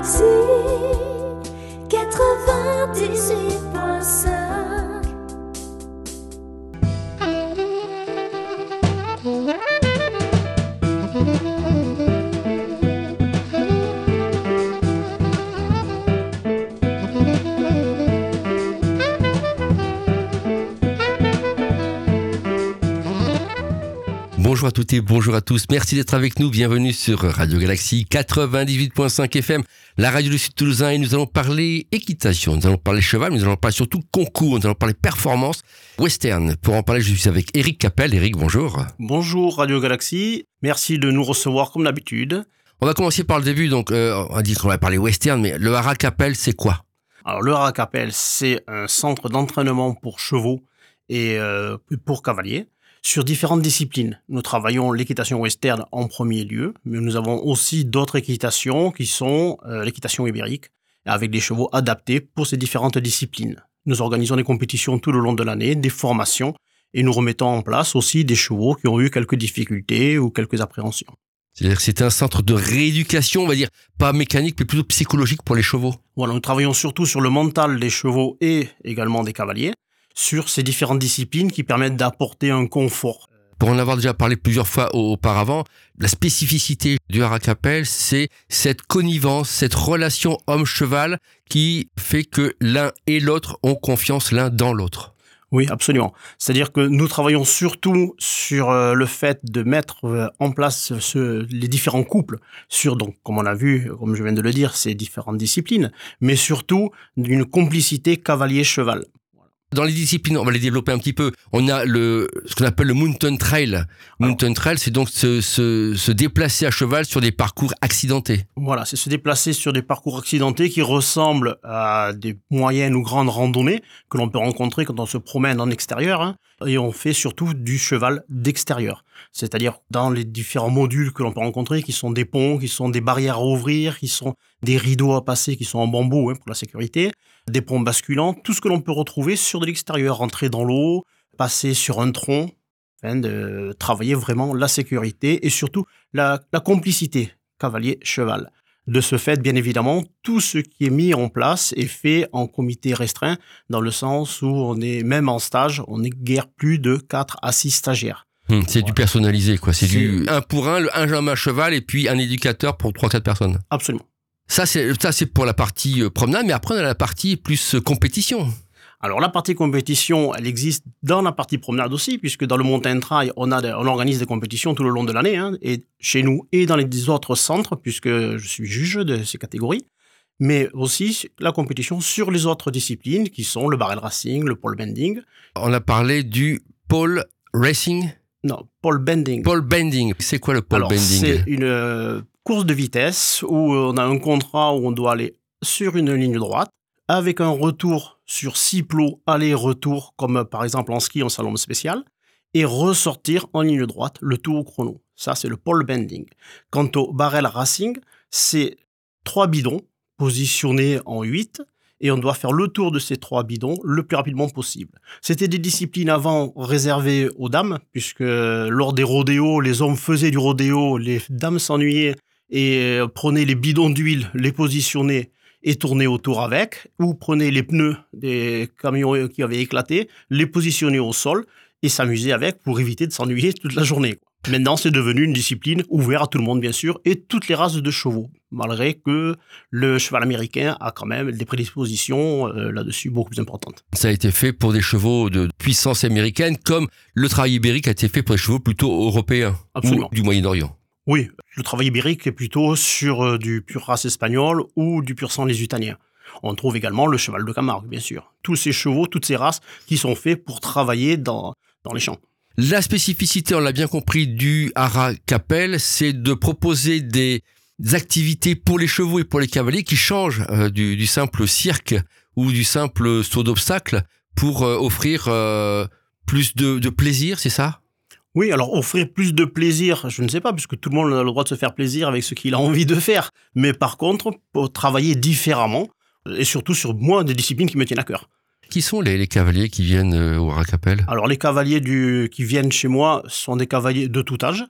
Galaxy 98.5. Bonjour à toutes et bonjour à tous. Merci d'être avec nous. Bienvenue sur Radio Galaxy 98.5 FM, la radio du Sud Toulousain. Et nous allons parler équitation, nous allons parler cheval, nous allons parler surtout concours, nous allons parler performance western. Pour en parler, je suis avec Eric Capel. Eric, bonjour. Bonjour Radio Galaxy. Merci de nous recevoir comme d'habitude. On va commencer par le début. Donc, on va dire qu'on va parler western, mais le Haras Capel, c'est quoi? Alors, le Haras Capel, c'est un centre d'entraînement pour chevaux et pour cavaliers sur différentes disciplines. Nous travaillons l'équitation western en premier lieu, mais nous avons aussi d'autres équitations qui sont l'équitation ibérique, avec des chevaux adaptés pour ces différentes disciplines. Nous organisons des compétitions tout le long de l'année, des formations, et nous remettons en place aussi des chevaux qui ont eu quelques difficultés ou quelques appréhensions. C'est-à-dire que c'est un centre de rééducation, on va dire, pas mécanique, mais plutôt psychologique pour les chevaux. Voilà, nous travaillons surtout sur le mental des chevaux et également des cavaliers, sur ces différentes disciplines qui permettent d'apporter un confort. Pour en avoir déjà parlé plusieurs fois auparavant, la spécificité du Haras Capel, c'est cette connivence, cette relation homme-cheval qui fait que l'un et l'autre ont confiance l'un dans l'autre. Oui, absolument. C'est-à-dire que nous travaillons surtout sur le fait de mettre en place les différents couples sur, donc, comme on a vu, comme je viens de le dire, ces différentes disciplines, mais surtout d'une complicité cavalier-cheval. Dans les disciplines, on va les développer un petit peu. On a ce qu'on appelle le mountain trail. Mountain trail, c'est donc se déplacer à cheval sur des parcours accidentés. Voilà, c'est se déplacer sur des parcours accidentés qui ressemblent à des moyennes ou grandes randonnées que l'on peut rencontrer quand on se promène en extérieur. Hein, et on fait surtout du cheval d'extérieur. C'est-à-dire dans les différents modules que l'on peut rencontrer, qui sont des ponts, qui sont des barrières à ouvrir, qui sont des rideaux à passer, qui sont en bambou pour la sécurité, des ponts basculants, tout ce que l'on peut retrouver sur de l'extérieur, rentrer dans l'eau, passer sur un tronc, afin de travailler vraiment la sécurité et surtout la complicité cavalier-cheval. De ce fait, bien évidemment, tout ce qui est mis en place est fait en comité restreint, dans le sens où on est, même en stage, on n'est guère plus de 4 à 6 stagiaires. C'est voilà. Du personnalisé, quoi. C'est du 1 pour 1, un homme à cheval et puis un éducateur pour 3-4 personnes. Absolument. Ça, c'est pour la partie promenade, mais après, on a la partie plus compétition. Alors, la partie compétition, elle existe dans la partie promenade aussi, puisque dans le mountain trail, on organise des compétitions tout le long de l'année, hein, et chez nous et dans les autres centres, puisque je suis juge de ces catégories, mais aussi la compétition sur les autres disciplines, qui sont le barrel racing, le pole bending. On a parlé du pole racing? Non, pole bending. Pole bending, c'est quoi le pole bending? C'est une course de vitesse où on a un contrat où on doit aller sur une ligne droite, avec un retour sur 6 plots aller-retour, comme par exemple en ski en slalom spécial, et ressortir en ligne droite le tout au chrono. Ça, c'est le pole bending. Quant au barrel racing, c'est 3 bidons positionnés en 8, et on doit faire le tour de ces 3 bidons le plus rapidement possible. C'était des disciplines avant réservées aux dames, puisque lors des rodéos, les hommes faisaient du rodéo, les dames s'ennuyaient et prenaient les bidons d'huile, les positionnaient et tourner autour avec, ou prenez les pneus des camions qui avaient éclaté, les positionner au sol et s'amuser avec pour éviter de s'ennuyer toute la journée. Maintenant, c'est devenu une discipline ouverte à tout le monde, bien sûr, et toutes les races de chevaux, malgré que le cheval américain a quand même des prédispositions là-dessus beaucoup plus importantes. Ça a été fait pour des chevaux de puissance américaine, comme le travail ibérique a été fait pour des chevaux plutôt européens. Absolument. Ou du Moyen-Orient. Oui, le travail ibérique est plutôt sur du pur race espagnol ou du pur sang lésutanien. On trouve également le cheval de Camargue, bien sûr. Tous ces chevaux, toutes ces races qui sont faits pour travailler dans les champs. La spécificité, on l'a bien compris, du Haras Capel, c'est de proposer des activités pour les chevaux et pour les cavaliers qui changent du simple cirque ou du simple saut d'obstacle pour offrir plus de plaisir, c'est ça ? Oui, alors offrir plus de plaisir, je ne sais pas, puisque tout le monde a le droit de se faire plaisir avec ce qu'il a envie de faire. Mais par contre, pour travailler différemment, et surtout sur moi, des disciplines qui me tiennent à cœur. Qui sont les cavaliers qui viennent au Haras Capel ? Alors les cavaliers qui viennent chez moi sont des cavaliers de tout âge.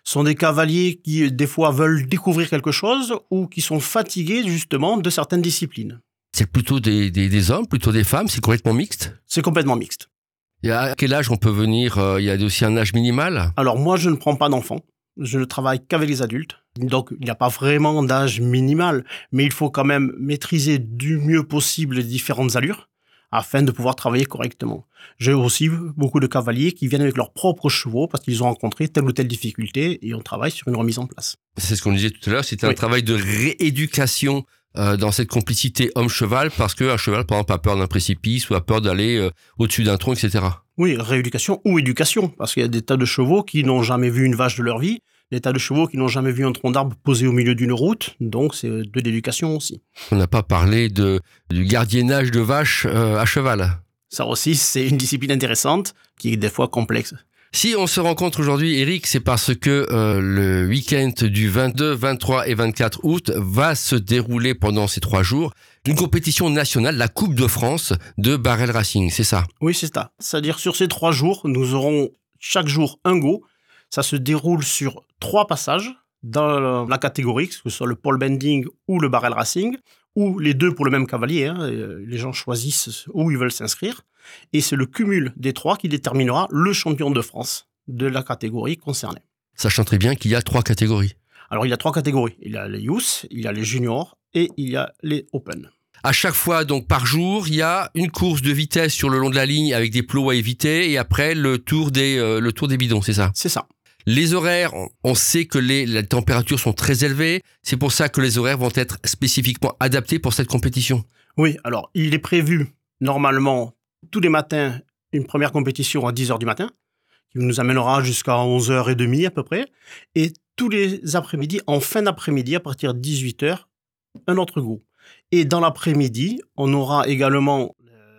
sont des cavaliers qui, des fois, veulent découvrir quelque chose ou qui sont fatigués, justement, de certaines disciplines. C'est plutôt des hommes, plutôt des femmes, c'est complètement mixte? C'est complètement mixte. Et à quel âge on peut venir? Il y a aussi un âge minimal? Alors, moi, je ne prends pas d'enfants. Je ne travaille qu'avec les adultes. Donc, il n'y a pas vraiment d'âge minimal, mais il faut quand même maîtriser du mieux possible les différentes allures afin de pouvoir travailler correctement. J'ai aussi beaucoup de cavaliers qui viennent avec leurs propres chevaux parce qu'ils ont rencontré telle ou telle difficulté et on travaille sur une remise en place. C'est ce qu'on disait tout à l'heure, c'était un Oui. travail de rééducation dans cette complicité homme-cheval, parce qu'un cheval, par exemple, a peur d'un précipice ou a peur d'aller au-dessus d'un tronc, etc. Oui, rééducation ou éducation, parce qu'il y a des tas de chevaux qui n'ont jamais vu une vache de leur vie, des tas de chevaux qui n'ont jamais vu un tronc d'arbre posé au milieu d'une route, donc c'est de l'éducation aussi. On n'a pas parlé du gardiennage de vaches à cheval. Ça aussi, c'est une discipline intéressante qui est des fois complexe. Si on se rencontre aujourd'hui, Eric, c'est parce que le week-end du 22, 23 et 24 août va se dérouler pendant ces 3 jours une compétition nationale, la Coupe de France de Barrel Racing, c'est ça? Oui, c'est ça. C'est-à-dire sur ces 3 jours, nous aurons chaque jour un go. Ça se déroule sur 3 passages dans la catégorie, que ce soit le pole bending ou le barrel racing, ou les deux pour le même cavalier. Hein. Les gens choisissent où ils veulent s'inscrire. Et c'est le cumul des 3 qui déterminera le champion de France de la catégorie concernée. Sachant très bien qu'il y a 3 catégories. Alors, il y a 3 catégories. Il y a les youth, il y a les juniors et il y a les open. À chaque fois, donc par jour, il y a une course de vitesse sur le long de la ligne avec des plots à éviter et après le tour des bidons, c'est ça? C'est ça. Les horaires, on sait que les températures sont très élevées. C'est pour ça que les horaires vont être spécifiquement adaptés pour cette compétition. Oui, alors, il est prévu normalement tous les matins une première compétition à 10h du matin qui nous amènera jusqu'à 11h30 à peu près. Et tous les après-midi, en fin d'après-midi, à partir de 18h, un autre go. Et dans l'après-midi, on aura également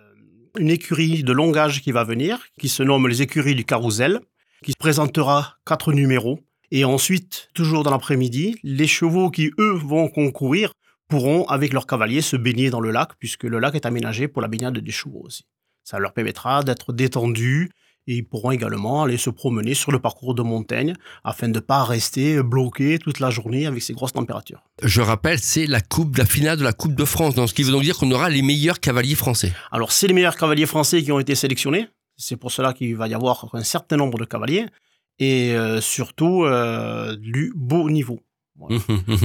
une écurie de longage qui va venir, qui se nomme les écuries du Carrousel, qui présentera 4 numéros. Et ensuite, toujours dans l'après-midi, les chevaux qui, eux, vont concourir pourront, avec leurs cavaliers, se baigner dans le lac, puisque le lac est aménagé pour la baignade des chevaux aussi. Ça leur permettra d'être détendus et ils pourront également aller se promener sur le parcours de montagne afin de ne pas rester bloqués toute la journée avec ces grosses températures. Je rappelle, c'est la finale de la Coupe de France, donc ce qui veut donc dire qu'on aura les meilleurs cavaliers français. Alors, c'est les meilleurs cavaliers français qui ont été sélectionnés. C'est pour cela qu'il va y avoir un certain nombre de cavaliers et surtout du beau niveau. Voilà.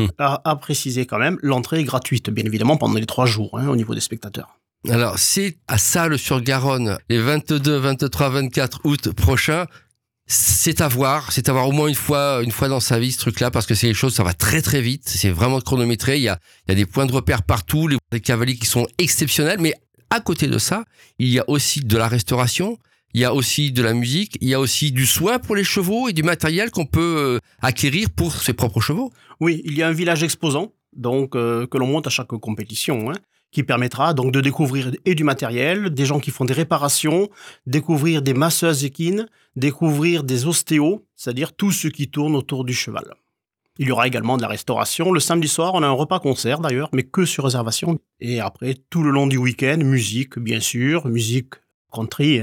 À préciser quand même, l'entrée est gratuite, bien évidemment, pendant les 3 jours au niveau des spectateurs. Alors, c'est à Salles-sur-Garonne, les 22, 23, 24 août prochains. C'est à voir au moins une fois dans sa vie ce truc-là, parce que c'est les choses, ça va très très vite, c'est vraiment chronométré, il y a des points de repère partout, les cavaliers qui sont exceptionnels, mais à côté de ça, il y a aussi de la restauration, il y a aussi de la musique, il y a aussi du soin pour les chevaux et du matériel qu'on peut acquérir pour ses propres chevaux. Oui, il y a un village exposant, donc que l'on monte à chaque compétition, qui permettra donc de découvrir et du matériel, des gens qui font des réparations, découvrir des masseuses équines, découvrir des ostéos, c'est-à-dire tout ce qui tourne autour du cheval. Il y aura également de la restauration. Le samedi soir, on a un repas-concert d'ailleurs, mais que sur réservation. Et après, tout le long du week-end, musique, bien sûr, musique country,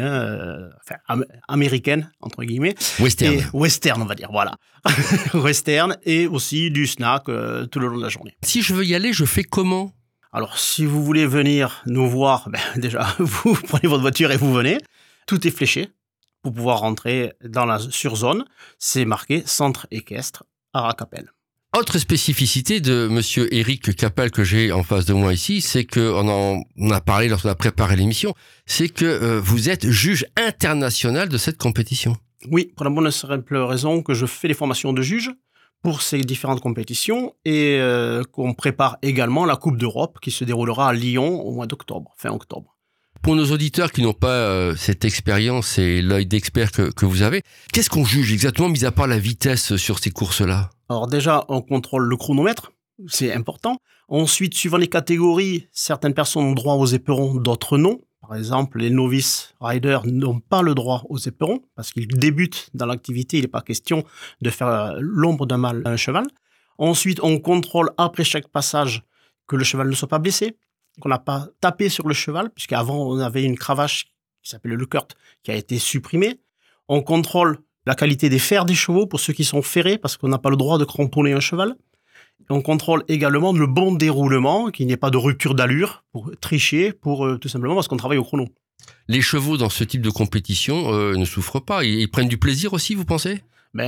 américaine, entre guillemets. Western. Et western, on va dire, voilà. Western et aussi du snack tout le long de la journée. Si je veux y aller, je fais comment ? Alors, si vous voulez venir nous voir, déjà, vous prenez votre voiture et vous venez. Tout est fléché pour pouvoir rentrer dans la surzone. C'est marqué Centre équestre Aracapelle. Autre spécificité de monsieur Eric Capel que j'ai en face de moi ici, c'est que on a parlé lorsqu'on a préparé l'émission, c'est que vous êtes juge international de cette compétition. Oui, pour la bonne et simple raison que je fais les formations de juge pour ces différentes compétitions et qu'on prépare également la Coupe d'Europe qui se déroulera à Lyon au mois d'octobre, fin octobre. Pour nos auditeurs qui n'ont pas cette expérience et l'œil d'expert que vous avez, qu'est-ce qu'on juge exactement, mis à part la vitesse sur ces courses-là ? Alors déjà, on contrôle le chronomètre, c'est important. Ensuite, suivant les catégories, certaines personnes ont droit aux éperons, d'autres non. Par exemple, les novices riders n'ont pas le droit aux éperons parce qu'ils débutent dans l'activité. Il n'est pas question de faire l'ombre d'un mal à un cheval. Ensuite, on contrôle après chaque passage que le cheval ne soit pas blessé, qu'on n'a pas tapé sur le cheval, puisqu'avant, on avait une cravache qui s'appelait le Kurt, qui a été supprimée. On contrôle la qualité des fers des chevaux pour ceux qui sont ferrés, parce qu'on n'a pas le droit de cramponner un cheval. Et on contrôle également le bon déroulement, qu'il n'y ait pas de rupture d'allure pour tricher, tout simplement parce qu'on travaille au chrono. Les chevaux dans ce type de compétition ne souffrent pas. Ils prennent du plaisir aussi, vous pensez ?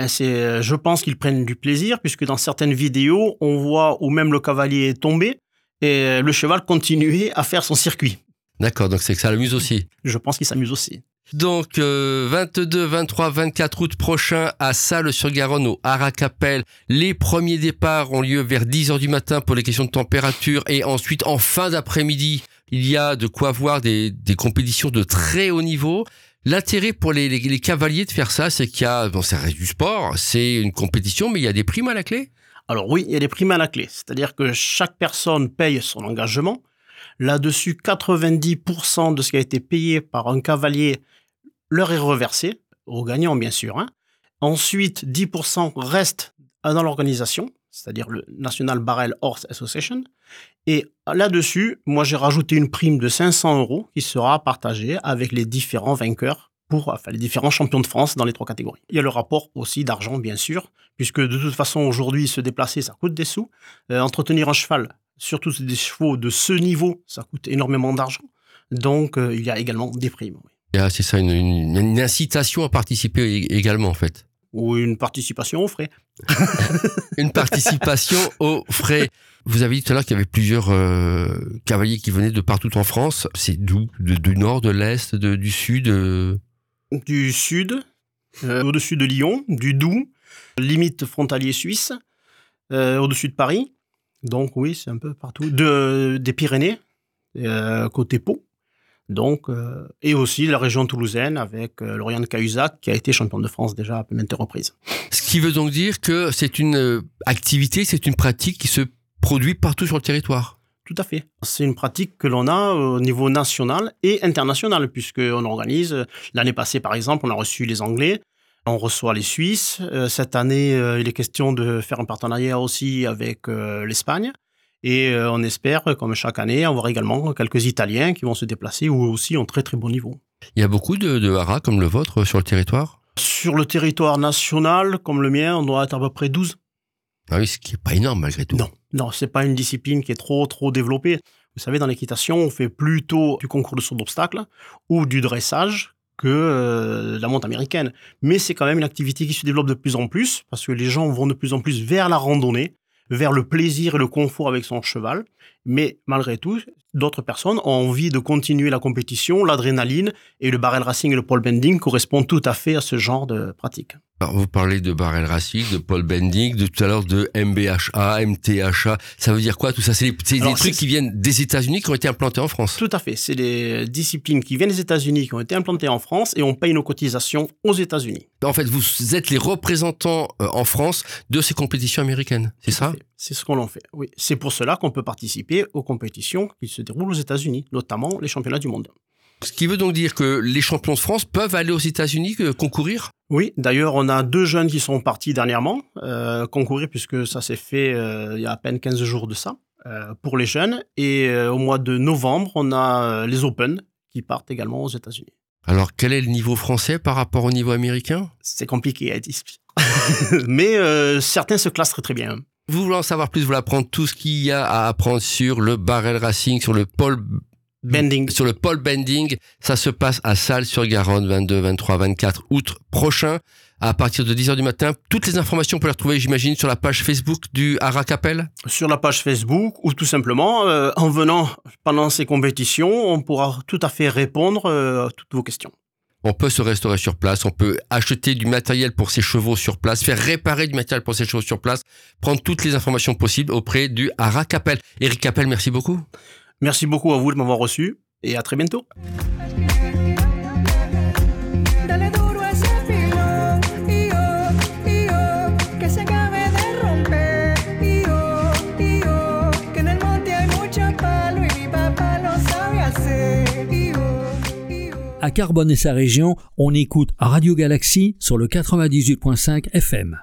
Je pense qu'ils prennent du plaisir, puisque dans certaines vidéos, on voit où même le cavalier est tombé et le cheval continuait à faire son circuit. D'accord, donc c'est que ça l'amuse aussi. Je pense qu'il s'amuse aussi. Donc 22, 23, 24 août prochain à Salles-sur-Garonne au Haras-Capelle. Les premiers départs ont lieu vers 10h du matin pour les questions de température et ensuite en fin d'après-midi, il y a de quoi voir des compétitions de très haut niveau. L'intérêt pour les cavaliers de faire ça, c'est qu'il y a, ça reste du sport, c'est une compétition, mais il y a des primes à la clé. Alors oui, il y a des primes à la clé, c'est-à-dire que chaque personne paye son engagement. Là-dessus, 90% de ce qui a été payé par un cavalier leur est reversé, aux gagnants bien sûr. Ensuite, 10% reste dans l'organisation, c'est-à-dire le National Barrel Horse Association. Et là-dessus, moi j'ai rajouté une prime de 500 € qui sera partagée avec les différents vainqueurs, les différents champions de France dans les 3 catégories. Il y a le rapport aussi d'argent bien sûr, puisque de toute façon aujourd'hui se déplacer ça coûte des sous. Entretenir un cheval, surtout des chevaux de ce niveau, ça coûte énormément d'argent. Donc il y a également des primes. Oui. C'est ça, une incitation à participer également en fait. Ou une participation aux frais. Une participation aux frais. Vous avez dit tout à l'heure qu'il y avait plusieurs cavaliers qui venaient de partout en France. C'est d'où ? Du nord, de l'est, du sud Du sud, au-dessus de Lyon, du Doubs, limite frontalier suisse, au-dessus de Paris. Donc oui, c'est un peu partout. Des Pyrénées, côté Pau. Donc, et aussi la région toulousaine avec Lauriane de Cahuzac qui a été championne de France déjà à maintes reprises. Ce qui veut donc dire que c'est une activité, c'est une pratique qui se produit partout sur le territoire. Tout à fait. C'est une pratique que l'on a au niveau national et international puisqu'on organise. L'année passée, par exemple, on a reçu les Anglais, on reçoit les Suisses. Cette année, il est question de faire un partenariat aussi avec l'Espagne. Et on espère, comme chaque année, avoir également quelques Italiens qui vont se déplacer ou aussi en très très bon niveau. Il y a beaucoup de haras comme le vôtre sur le territoire ? Sur le territoire national, comme le mien, on doit être à peu près 12. Ah oui, ce qui n'est pas énorme malgré tout. Non, c'est pas une discipline qui est trop développée. Vous savez, dans l'équitation, on fait plutôt du concours de saut d'obstacles ou du dressage que la monte américaine. Mais c'est quand même une activité qui se développe de plus en plus parce que les gens vont de plus en plus vers la randonnée, vers le plaisir et le confort avec son cheval. Mais malgré tout, d'autres personnes ont envie de continuer la compétition, l'adrénaline et le barrel racing et le pole bending correspondent tout à fait à ce genre de pratique. Alors, vous parlez de barrel racing, de pole bending, de tout à l'heure de MBHA, MTHA. Ça veut dire quoi tout ça ? C'est des trucs qui viennent des États-Unis qui ont été implantés en France. Tout à fait. C'est des disciplines qui viennent des États-Unis qui ont été implantées en France et on paye nos cotisations aux États-Unis. En fait, vous êtes les représentants en France de ces compétitions américaines, c'est ça ? C'est ce qu'on en fait, oui. C'est pour cela qu'on peut participer aux compétitions qui se déroulent aux États-Unis, notamment les championnats du monde. Ce qui veut donc dire que les champions de France peuvent aller aux États-Unis concourir ? Oui, d'ailleurs, on a 2 jeunes qui sont partis dernièrement concourir puisque ça s'est fait il y a à peine 15 jours de ça pour les jeunes. Et au mois de novembre, on a les Open qui partent également aux États-Unis. Alors, quel est le niveau français par rapport au niveau américain ? C'est compliqué à dire. Mais certains se classent très très bien. Vous voulez en savoir plus, vous voulez apprendre tout ce qu'il y a à apprendre sur le barrel racing, sur le pole bending. Sur le pole bending, ça se passe à Salles-sur-Garonne, 22, 23, 24 août prochain, à partir de 10h du matin. Toutes les informations, on peut les retrouver, j'imagine, sur la page Facebook du Haras-Capelle ? Sur la page Facebook, ou tout simplement, en venant pendant ces compétitions, on pourra tout à fait répondre à toutes vos questions. On peut se restaurer sur place, on peut acheter du matériel pour ses chevaux sur place, faire réparer du matériel pour ses chevaux sur place, prendre toutes les informations possibles auprès du Haras-Capelle. Éric Capelle, merci beaucoup. Merci beaucoup à vous de m'avoir reçu et à très bientôt. À Carbone et sa région, on écoute Radio Galaxie sur le 98.5 FM.